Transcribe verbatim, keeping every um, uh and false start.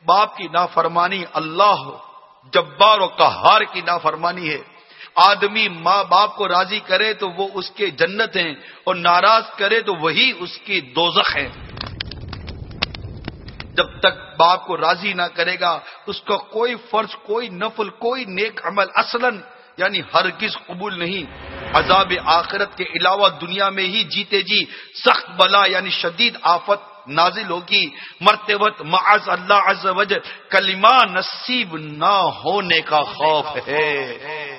बाप की नाफरमानी अल्लाह जब्बार और कहार की नाफरमानी है। आदमी माँ बाप को राजी करे तो वो उसके जन्नत हैं, और नाराज करे तो वही उसकी दोज़ख है। जब तक बाप को राजी ना करेगा उसका कोई फर्ज, कोई नफल, कोई नेक अमल असलन यानी हरगिज कबूल नहीं। अजाब आखिरत के अलावा दुनिया में ही जीते जी सख्त बला यानी शदीद आफत नाजिल होगी। मरते वक्त माअज़ अल्लाह अज़्ज़ वजल कलिमा नसीब ना होने का खौफ है।